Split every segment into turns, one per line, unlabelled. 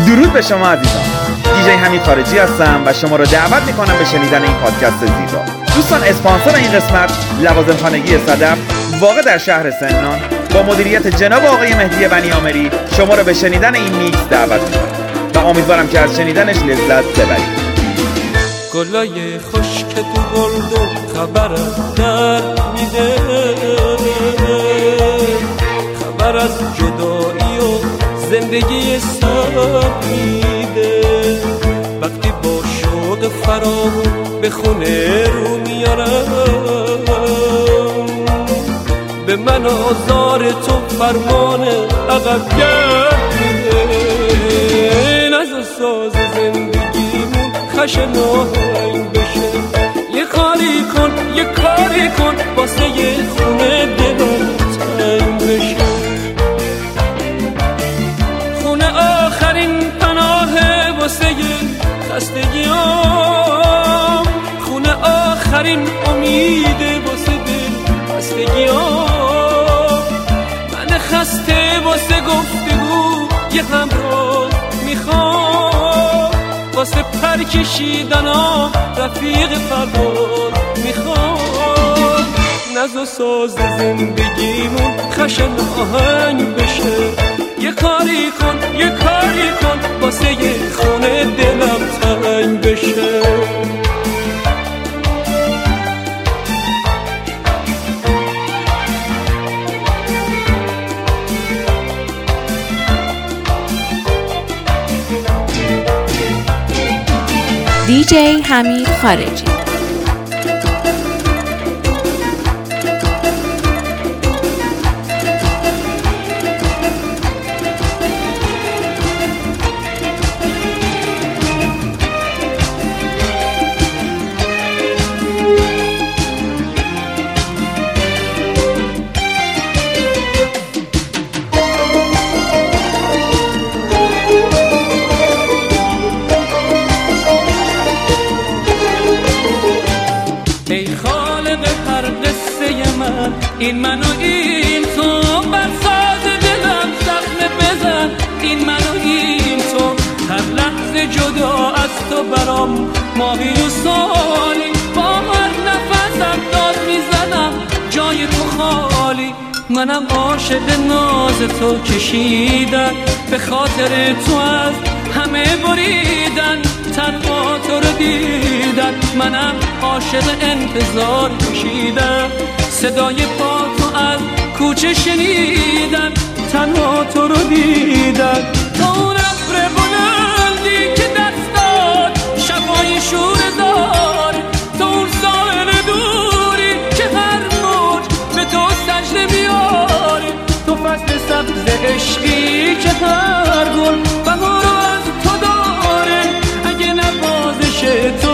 درود به شما عزیزان. دیجی حمید خارجی هستم و شما را دعوت میکنم به شنیدن این پادکست زیبا. دوستان، اسپانسر این قسمت لوازم خانگی صدف واقع در شهر سمنان با مدیریت جناب آقای مهدی بنیامری شما را به شنیدن این میکس دعوت میکنم و امیدوارم که از شنیدنش لذت ببرید.
گلای خشک تو گلدون خبرم در میده، خبر از جدایی و زندگی سپیده. وقتی با شوق فراغون به خونه رو میارم، به من آزار تو فرمان عقب گرد میده. نزا ساز زندگیمون خشن آهنگ بشه، یه کاری کن یه کاری کن واسه یه خونه دلم تنگ بشه. خونه آخرین پناهه واسه خستگیام، خونه آخرین امیده واسه دل خستگیام. من خسته واسه گفتگو یه همراه میخوام، واسه پر کشیدن رفیق پرواز میخوام. نزا ساز زندگیمون خشن آهنگ بشه، یه کاری کن یه کاری کن واسه یه خونه دلم تنگ بشه.
دیجی حمید خارجی.
این من و این تو بر ساز دلم زخم بزن. این من و این تو هر لحظه جدا از تو برام ماهی و سالی. با هر نفسم داد میزنم جای تو خالی. منم عاشق ناز تو کشیدن، به خاطر تو از همه بریدن. تنها تو رو دیدن، منم عاشق انتظار کشیدم. صدای پا تو از کوچه شنیدن، تنها تو رو دیدن. تو اون ابر بلندی که دست داد شبای شور زار، تو اون ساحل دوری که هر موج به تو سجده میاره. تو فصل سبز عشقی که هر گل بهار از تو داره. اگه نوازش تو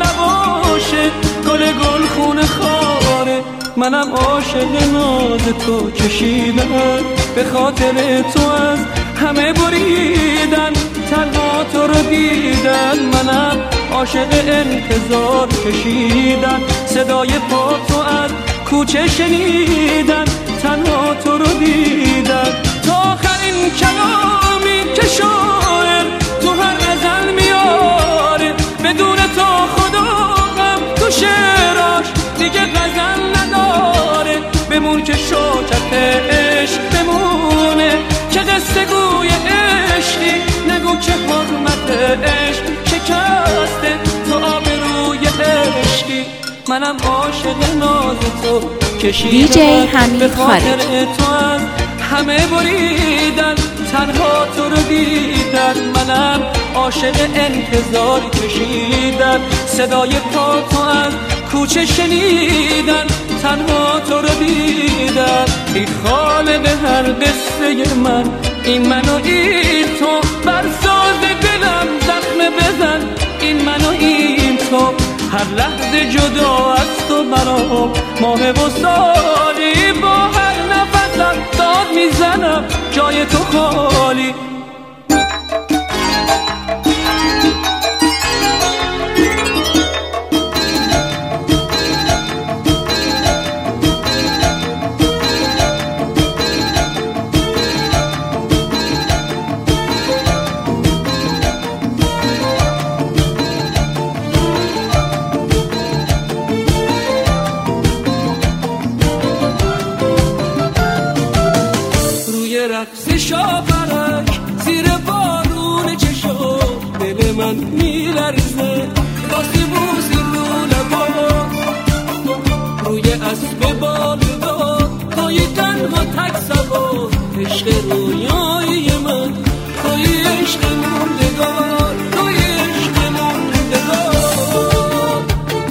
نباشه گل خونه خاره. منم عاشق ناز تو کشیدن، به خاطر تو از همه بریدن. تنها تو رو دیدن، منم عاشق انتظار کشیدن. صدای پا تو از کوچه شنیدن، تنها تو رو دیدن. تا آخرین کلامی که شاعر تو هر غزل میاره، بدون تو خدا غم تو شعراش دیگه غزل نداره. بمون که شوکت عشق بمونه، که قصه گوی عشقی. نگو که حرمت عشق شکسته تو آبروی عشقی. منم عاشق ناز تو کشیدم، به خاطر تو از همه بریدن. تنها تو رو دیدن، منم عاشق انتظار کشیدن. صدای پا تو از کوچه شنیدن، تنها تو رو دیدن. ای خالق هر قصه من، این من و این تو بر ساز دلم زخم بزن. این من و این تو هر لحظه جدا از تو برام ماه و سالی. با هر نفسم داد میزنم جای تو خالی. من میلرزه راستی بوسی رو لبات روی اسب بالدار توی تنها تک سوار عشق رویایی من توی عشق موندگار توی عشق موندگار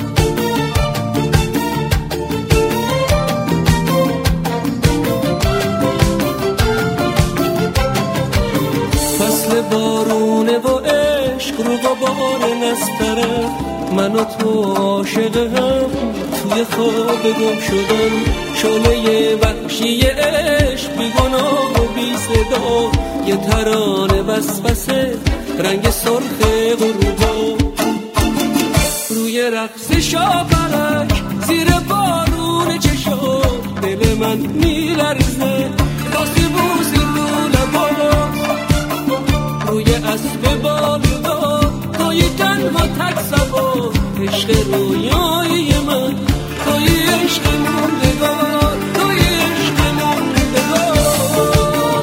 فصل بارونه و عشق رو غبار نستره من و تو عاشقم توی خواب گم شدم شعله وحشی عشق بی گناه و بی صدا یه ترانه وسوسه رنگ سرخ غروبا روی رقص شاپرک زیر بارون چشات دل من میلرزه راستی بوسی رو لبات روی اسب بالدار توی تنها تک سوار عشق رویایی من توی عشق موندگار توی عشق موندگار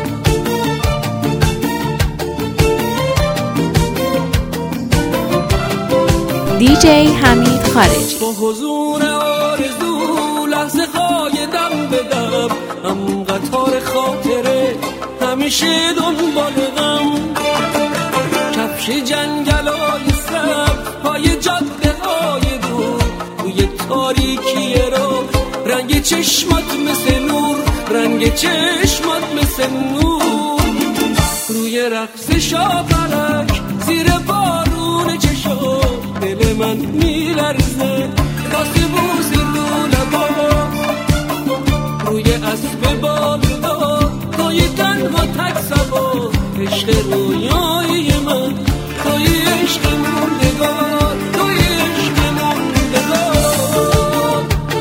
دیجی حمید خارجی
با حضور آرزو لحظه های دم به دم هم قطار خاطره همیشه دنبال غم کفش جنگلای سبز پای جاده های دور توی تاریکی رو رنگ چشمات مثل نور رنگ چشمات مثل نور روی رقص شاپرک زیر بارون چشات دل من میلرزه راستی بوسی رو لبات روی اسب بالدار توی تنها تک سوار عشق رویایی من توی عشق موندگار توی عشق موندگار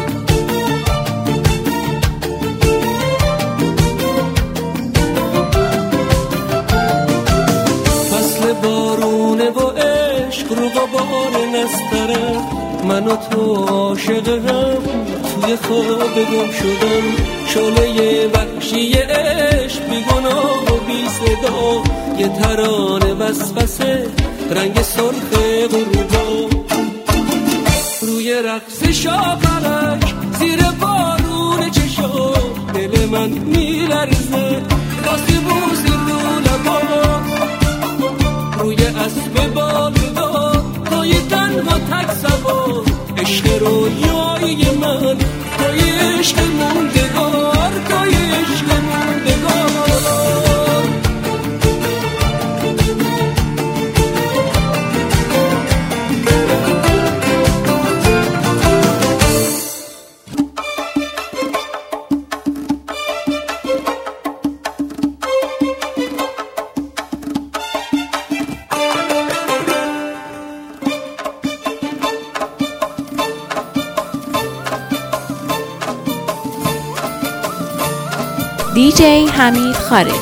فصل بارونه و عشق رو غبار نستره من و تو عاشقم توی خواب گم شدم شعله وحشی عشق بی گناه و بی صدا یه ترانه وسوسه رنگ سرخ غروبا روی رقص شاپرک زیر بارون چشات دل من میلرزه راستی بوسی رو لبات روی اسب بالدار توی تنها تک سوار عشق رویایی من توی عشق موندگار توی عشق موندگار
دیجی حمید خارجی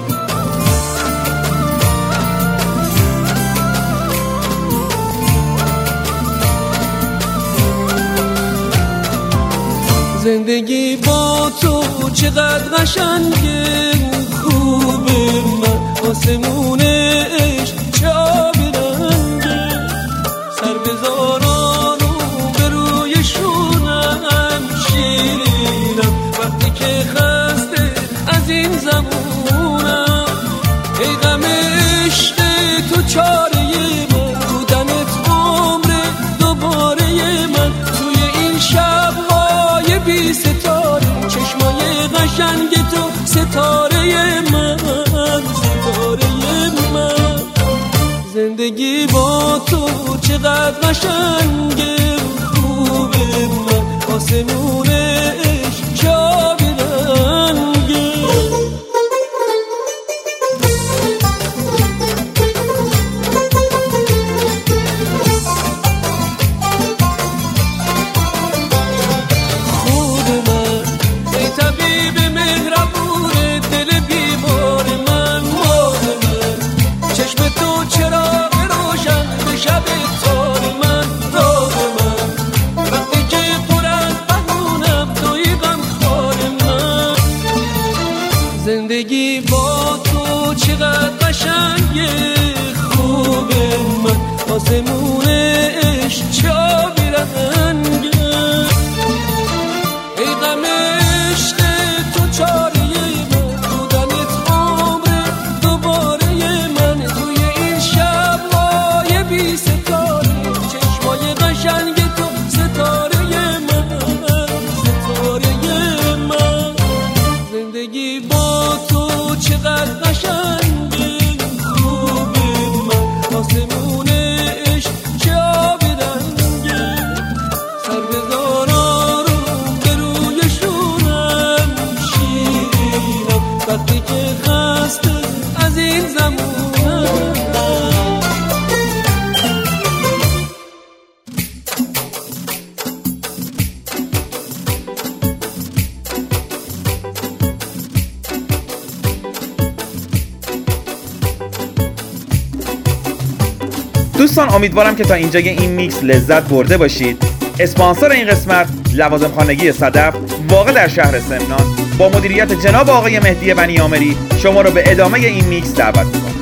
زندگی با تو چقدر قشنگه خوبه من آسمون عشق چه آبی رنگه سر بذاران به روی شونم شیرینم وقتی که خسته از این زمونم ای غم عشق تو چاره من بودنت عمر دوباره من توی این شب‌های بی ستاره چشمای قشنگ تو ستاره من ستاره من زندگی با تو چقدر قشنگه خوبه من آسمون عشق چه آبی رنگه چشم تو چراغ روشن به شب تار من
دوستان امیدوارم که تا اینجای این میکس لذت برده باشید. اسپانسر این قسمت لوازم خانگی صدف واقع در شهر سمنان با مدیریت جناب آقای مهدی بنی آمری شما رو به ادامه این میکس دعوت می‌کنم.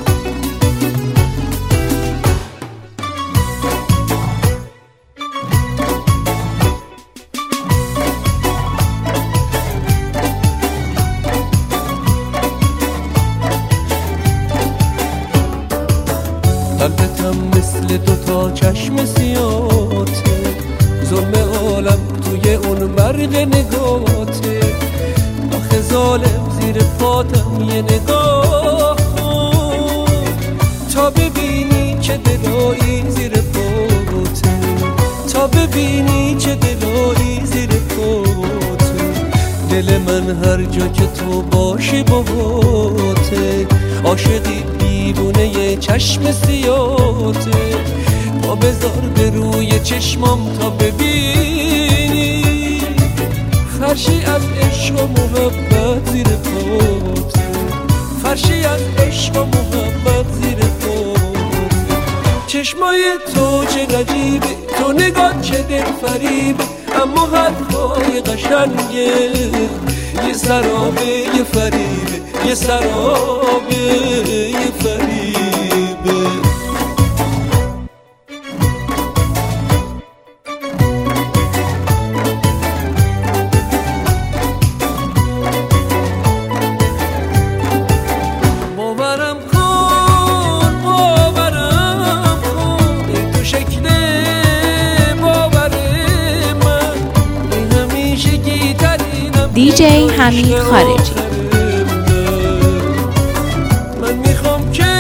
قلبتم مثل دوتا چشم سیاته، ظلم عالم توی اون برق نگاته. آخه ظالم زیر پاتم یه نگاه کن تا ببینی چه دلایی زیر پاته، تا ببینی چه دلایی زیر پاته. دل من هر جا که تو باشی باهاته، عاشقی دیوونه یه چشم سیاته. پا بذار به روی چشمام تا ببینی فرشی از عشق و محبت زیر پاته، فرشی از عشق و محبت زیر پاته. چشمای تو چه غریبه، تو نگاه چه دل فریبه، اما حرفای قشنگه یه سرابه یه فریبه، یه سرابه یه فریبه. باورم کن این تو شکل باور من، این همیشه گیترینم
دیجی حمید خارجی.
من میخوام که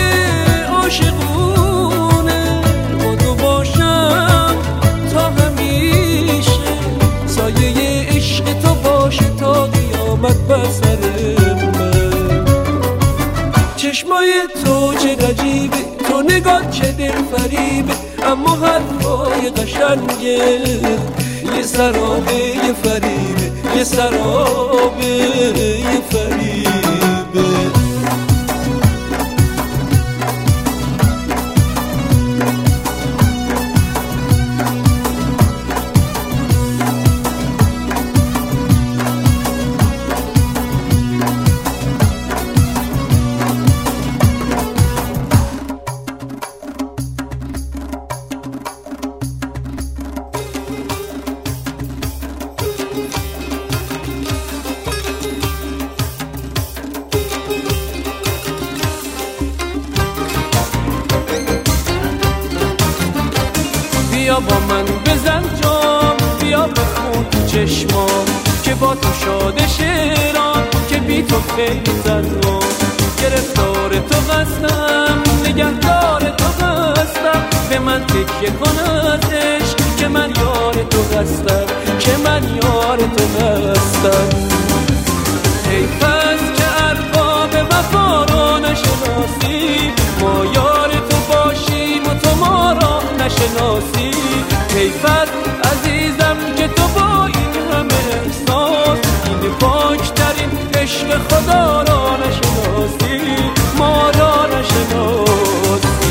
عاشقونه با تو باشم تا همیشه، سایه عشق تو باشه تا قیامت بر سر من. چشمای تو چه غریبه، تو نگاه چه دل فریبه، اما حرفای قشنگه یه سرابه یه فریبه، یه سرابه یه فریبه. بیا با من بزن جام، بیا بخون تو چشمام که با تو شاده شیران، که بی تو خیلی زنم. گرفتار تو هستم، نگهدار تو هستم، به من تکیه کن از عشق که من یار تو هستم، که من یار تو هستم. حیف است که ارباب وفا رو نشناسی، ما یار تو باشیم و تو ما را نشناسی. حیف است عزیزم که تو با این همه احساس، این پاکترین عشق خدا را نشناسی، ما را نشناسی.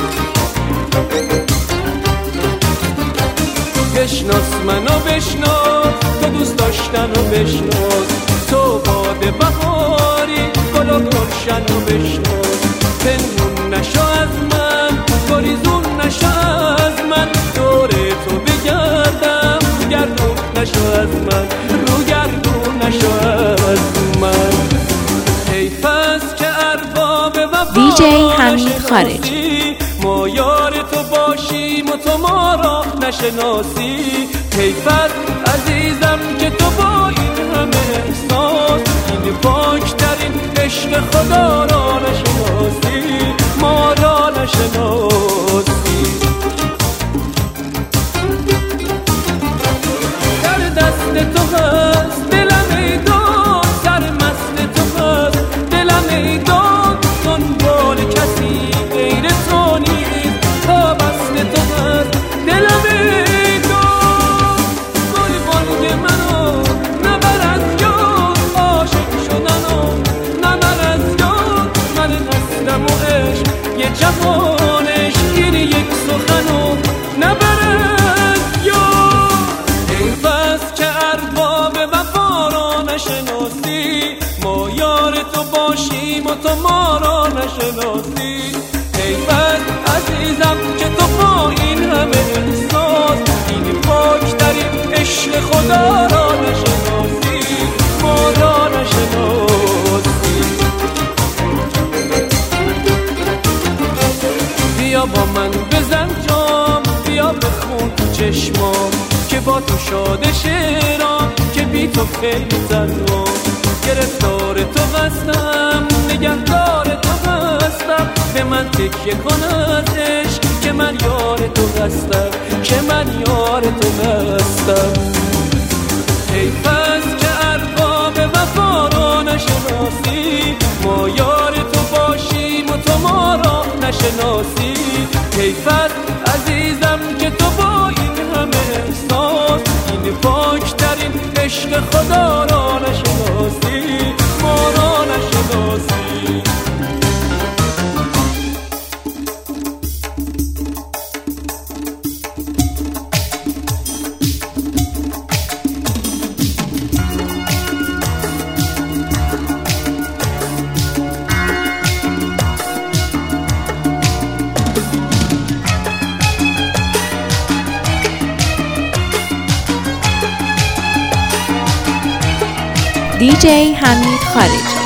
بشناس منو بشناس، تو دوست داشتن و بشناس، تو باد بهاری گل و گلشن و بشناس. پنهون نشو از من، گریزون نشو از من، دور تو بگردم، گردون نشو از من، رو گردون نشو از من. حیف است که ارباب وفا
دیجی حمید خارجی.
ما یار تو باشیم و تو ما را نشناسی. حیف است عزیزم که تو با این همه احساس، این پاکترین عشق خدا را نشناسی، ما را نشناسی. در دست تو هست دلم ایدان، سرمست تو هست دلم ایدان، دنبال کسی غیر تو نیست، پابست تو هست دلم ایدان. گل بانگ منو نبر از یاد، عاشق شدنو نبر از یاد. من هستم و عشق یه جهانش گیریه نشناسی. حیفت عزیزم که تو با این همه احساس این پاکترین عشق خدا را نشناسی، ما را نشناسی. بیا با من بزن جام، بیا بخون تو چشمام که با تو شاده شیرام، که بی تو خیلی زنم. گرفتار تو هستم، نگهدار تو هستم، به من تکیه کن از عشق که من یار تو هستم، که من یار تو هستم. حیف است که ارباب وفا را نشناسی، ما یار تو باشیم و تو ما را نشناسی. حیف است عزیزم که تو با این همه احساس این پاکترین عشق خدا را نشناسی، ما را نشناسی.
دیجی حمید خارجی.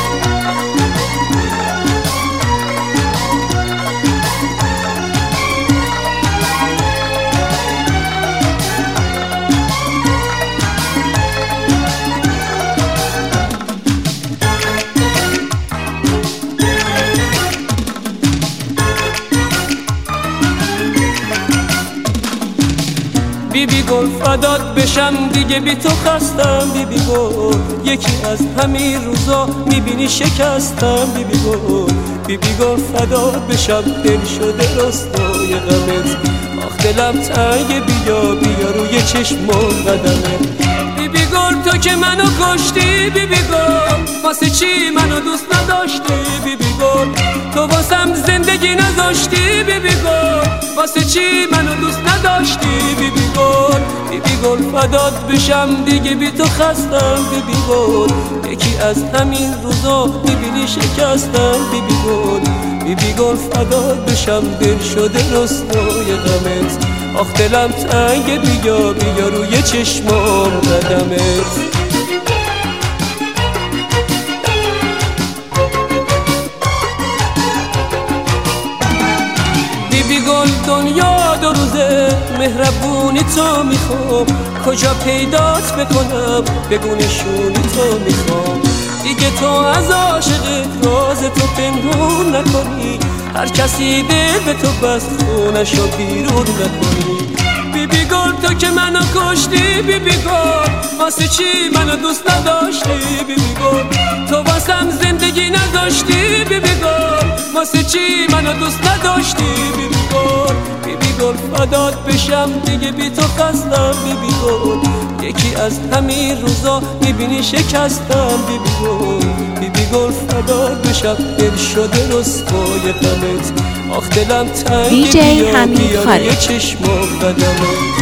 بیبی گل فدات بشم دیگه بی تو خستم. بیبی گل یکی از همین روزا میبینی شکستم. بیبی گل بیبی گل فدات بشم، دل شده رستای غمت. آخ دلم تنگ، بیا روی چشمم قدمت. بیبی گل تو که منو کشتی، بیبی گل واسه چی منو دوست نداشتی. بیبی گل تو واسم زندگی نذاشتی. بیبی گل واسه چی منو دوست نداشتی. بیبی گل فدات بشم دیگه بی تو خستم. بیبی گل یکی از همین روزا میبینی شکستم. بیبی گل فدات بشم، دل شده رسوای غمت. آخ دلم تنگ، بیا روی چشمام قدمت. بیبی گل دنیا دو روزه، مهربونی تو میخوام. کجا پیدات بکنم، بگو نشونی تو میخوام. دیگه تو از عاشقت راز تو پنهون نکنی، هر کسی دل به تو بست خونشو بیرون نکنی. بیبی گل تو که منو کشتی. بیبی گل واسه چی منو دوست نداشتی. بیبی گل تو واسم زندگی نذاشتی. بیبی گل واسه چی منو دوست نداشتی. بیبی گل فدات بشم دیگه بی تو خستم. بیبی گل یکی از همین روزا میبینی شکستم. بیبی گل فدات بشم، دل شده رسوای غمت. آخ دلم تنگ،
دیجی حمید خارجی.
بیا چشمام قدمت.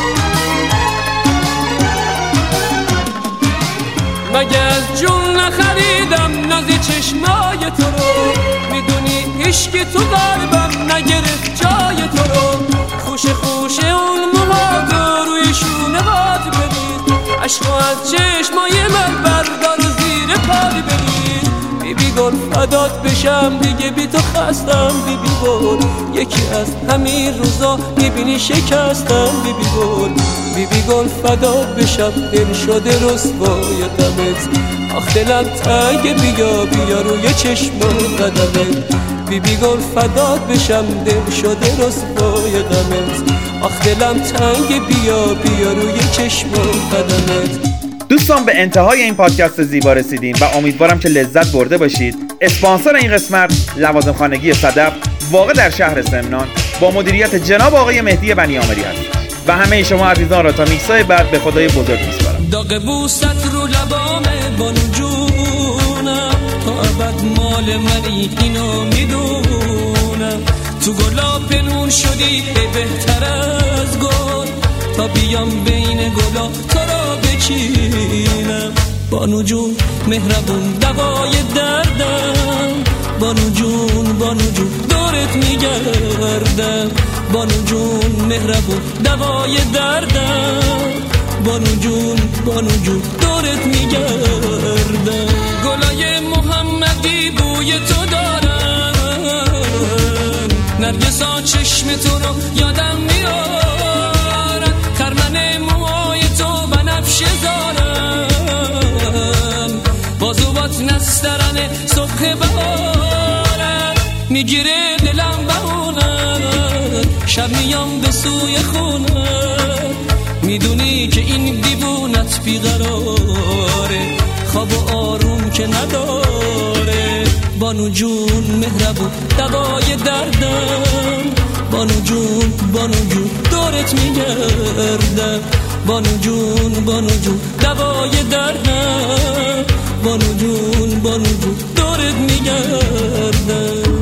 مگه از جون نخریدم ناز چشمای تو رو، میدونی عشق تو قلبم نگرفت جای تو رو. خوش اون موهاتو روی شونه هات برید، عشقو از چشمای من بردار و زیر پای برید. بیبی گل فدات بشم دیگه بی تو خستم. بیبی گل یکی از همین روزا میبینی شکستم. بیبی گل فدات بشم، دل شده رسوای غمت. آخ دلم تنگ، بیا روی چشمام قدمت. بیبی گل فدات بشم، دل شده رسوای غمت. آخ دلم تنگ، بیا روی چشمام قدمت.
دوستان به انتهای این پادکست زیبا رسیدیم و امیدوارم که لذت برده باشید. اسپانسر این قسمت لوازم خانگی صدف واقع در شهر سمنان با مدیریت جناب آقای مهدی بنیامری هست و همه شما عزیزان را تا میکسای بعد به خدای بزرگ میسپارم.
داغ بوست رو لبامه بانو جونم، تا ابد مال منی اینو میدونم. تو گلا پنون شدی بهتر از گل، تا بیام بین گلا تو را بچینم. بانو جون مهربون دوای دردم، بانو جون دورت میگردم بانو جون مهربون دوای دردم بانو جون دورت میگردم گلای محمدی بوی تو دارن نرگسا چشم تو رو یادم میارن خرمن موهای تو بنفشه زارن بازوات نسترن صبح بهارن میگیره دلم بهونن شب میام به سوی خونه میدونی که این دیوونت بیقراره خواب و آروم که نداره بانو جون مهربون دوای دردم بانو جون دورت میگردم بانو جون دوای دردم بانو جون دورت میگردم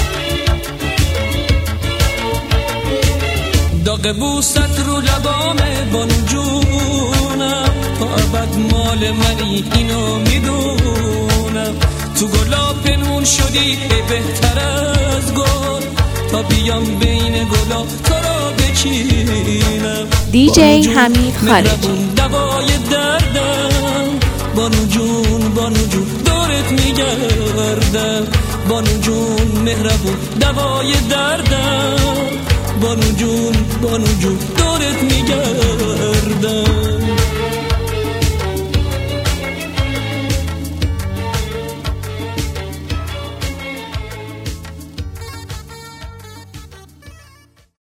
داغ بوست رو لبامه بانو جونم تا ابد مال منی اینو میدونم تو گلا پنهون شدی بهتر از گل تا بیام بین گلا تو را بچینم
دیجی حمید خارجی
دوای دردم بانو جون دورت میگردم بانو جون مهربون دوای دردم بانو جون دورت میگردم